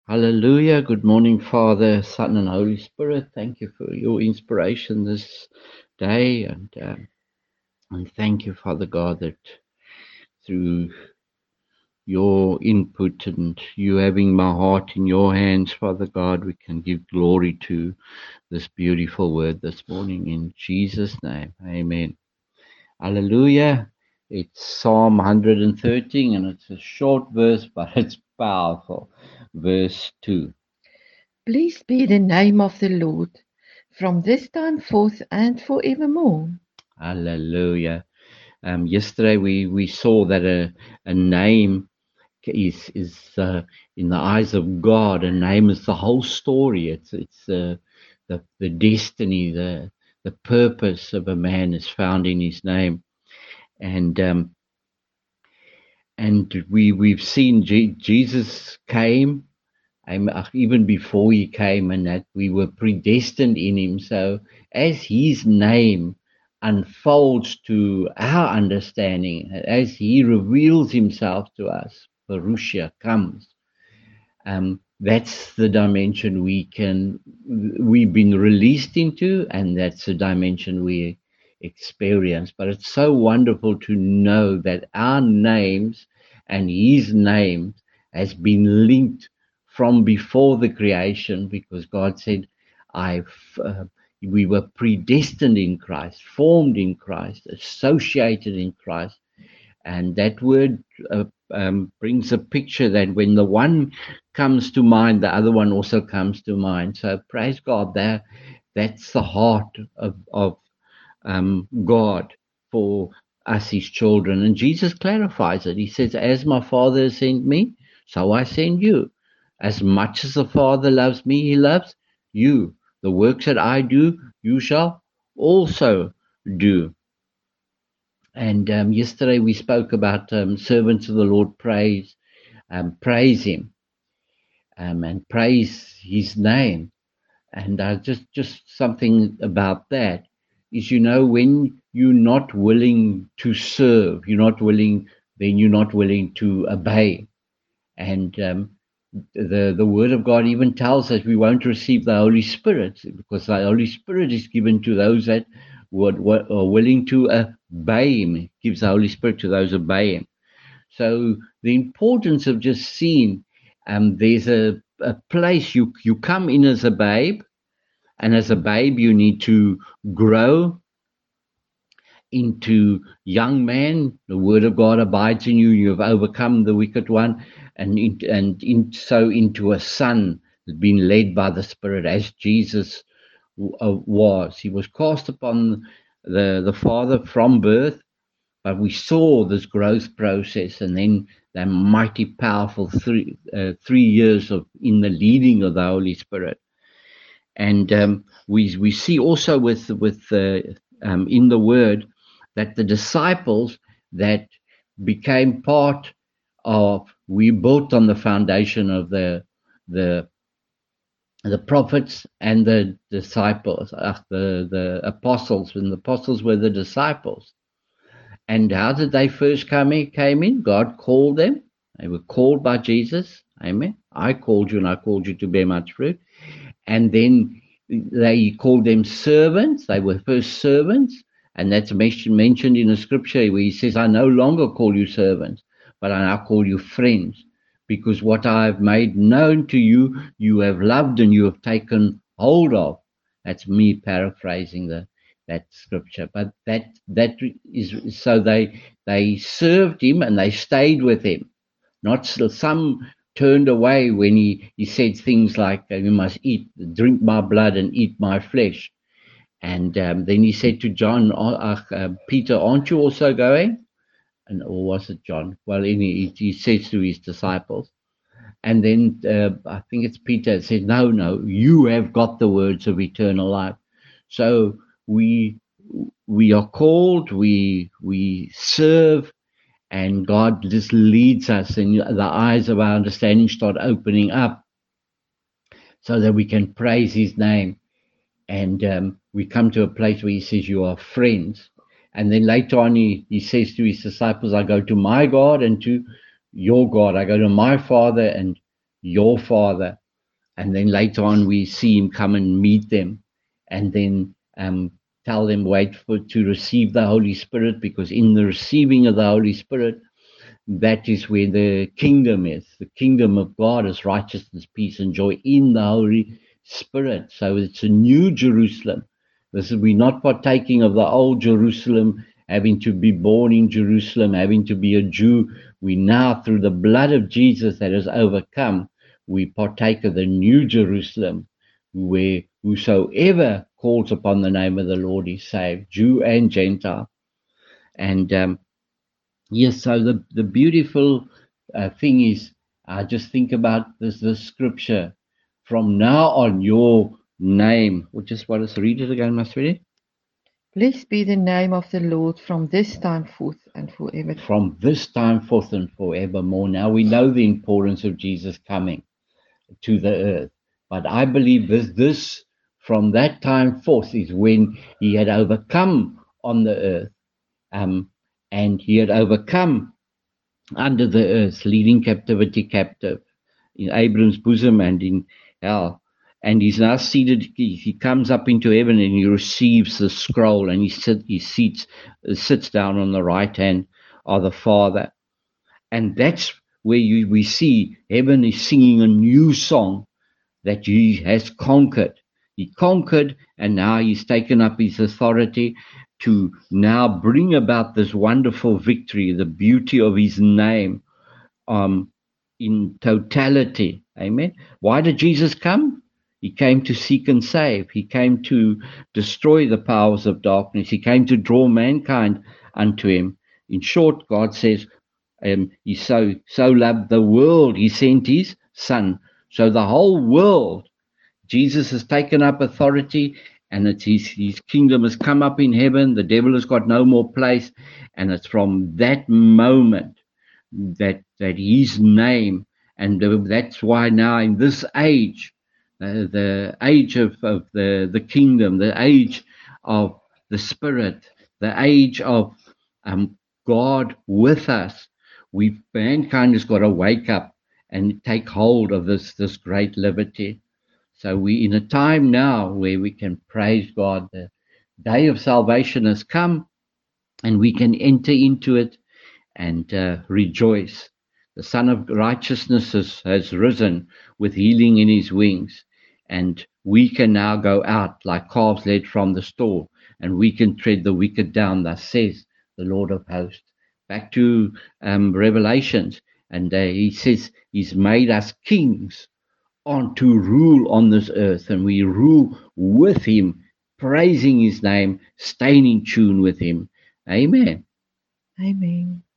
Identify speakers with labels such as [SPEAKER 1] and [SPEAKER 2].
[SPEAKER 1] Hallelujah. Good morning, Father, Son, and Holy Spirit. Thank you for your inspiration this day. And thank you, Father God, that through your input and you having my heart in your hands, Father God, we can give glory to this beautiful word this morning in Jesus' name. Amen. Hallelujah. It's Psalm 113, and it's a short verse, but it's powerful. Verse 2.
[SPEAKER 2] Blessed be the name of the Lord, from this time forth and forevermore.
[SPEAKER 1] Hallelujah. Yesterday we saw that a name is in the eyes of God. A name is the whole story. It's the destiny, the purpose of a man is found in his name. And we've seen Jesus came. Even before he came, and that we were predestined in him. So as his name unfolds to our understanding, as he reveals himself to us, Parousia comes. That's the dimension we've been released into, and that's the dimension we experience. But it's so wonderful to know that our names and his name has been linked from before the creation, because God said, I've we were predestined in Christ, formed in Christ, associated in Christ. And that word brings a picture that when the one comes to mind, the other one also comes to mind. So praise God, that's the heart of God for us, his children. And Jesus clarifies it. He says, as my Father has sent me, so I send you. As much as the Father loves me, he loves you. The works that I do, you shall also do. And yesterday we spoke about servants of the Lord praise him and praise his name. And just something about that is, when you're not willing to serve, then you're not willing to obey. And the Word of God even tells us we won't receive the Holy Spirit, because the Holy Spirit is given to those that are willing to obey him. He gives the Holy Spirit to those who obey him. So the importance of just seeing, there's a place you come in as a babe, and as a babe you need to grow into young man. The word of God abides in you. You have overcome the wicked one, so into a son, being led by the Spirit, as Jesus was. He was cast upon the Father from birth, but we saw this growth process, and then that mighty powerful 3 years of in the leading of the Holy Spirit. And we see also with in the Word that the disciples that became part of, we built on the foundation of the prophets and the disciples, the apostles, and the apostles were the disciples. And how did they first came in? God called them. They were called by Jesus. Amen. I called you, and I called you to bear much fruit. And then they called them servants. They were first servants. And that's mentioned in the scripture where he says, I no longer call you servants, but I now call you friends, because what I have made known to you, you have loved and you have taken hold of. That's me paraphrasing that scripture. But that is, so they served him and they stayed with him. Not some turned away when he said things like, you must drink my blood and eat my flesh. And then he said to John, Peter, aren't you also going? Or was it John? Well, he says to his disciples. And then I think it's Peter said, no, you have got the words of eternal life. So we are called, we serve, and God just leads us, and the eyes of our understanding start opening up so that we can praise his name. And we come to a place where he says, you are friends. And then later on, he says to his disciples, I go to my God and to your God. I go to my Father and your Father. And then later on, we see him come and meet them, and then tell them, to receive the Holy Spirit, because in the receiving of the Holy Spirit, that is where the kingdom is. The kingdom of God is righteousness, peace, and joy in the Holy Spirit. So it's a new Jerusalem. We're not partaking of the old Jerusalem, having to be born in Jerusalem, having to be a Jew. We now, through the blood of Jesus that has overcome, we partake of the new Jerusalem, where whosoever calls upon the name of the Lord is saved, Jew and Gentile. And yes, so the beautiful thing is, just think about this scripture. From now on, your name, or just what is, read it again, my sweetie.
[SPEAKER 2] Blessed be the name of the Lord from this time forth and forever.
[SPEAKER 1] From this time forth and forevermore. Now we know the importance of Jesus coming to the earth, but I believe this from that time forth is when he had overcome on the earth, and he had overcome under the earth, leading captivity captive in Abraham's bosom and in hell. And he's now seated, he comes up into heaven and he receives the scroll, and he sits down on the right hand of the Father. And that's where we see heaven is singing a new song, that he has conquered. He conquered, and now he's taken up his authority to now bring about this wonderful victory, the beauty of his name, in totality. Amen. Why did Jesus come? He came to seek and save. He came to destroy the powers of darkness. He came to draw mankind unto him. In short, God says, he so loved the world, he sent his son. So the whole world, Jesus has taken up authority, and it's his kingdom has come up in heaven. The devil has got no more place. And it's from that moment that his name, and that's why now in this age, the age of the kingdom, the age of the Spirit, the age of God with us, mankind has got to wake up and take hold of this great liberty. So we in a time now where we can praise God. The day of salvation has come, and we can enter into it and rejoice. The Son of Righteousness has risen with healing in his wings, and we can now go out like calves led from the stall, and we can tread the wicked down, thus says the Lord of hosts. Back to Revelations, and he says he's made us kings to rule on this earth, and we rule with him, praising his name, staying in tune with him. Amen.
[SPEAKER 2] Amen.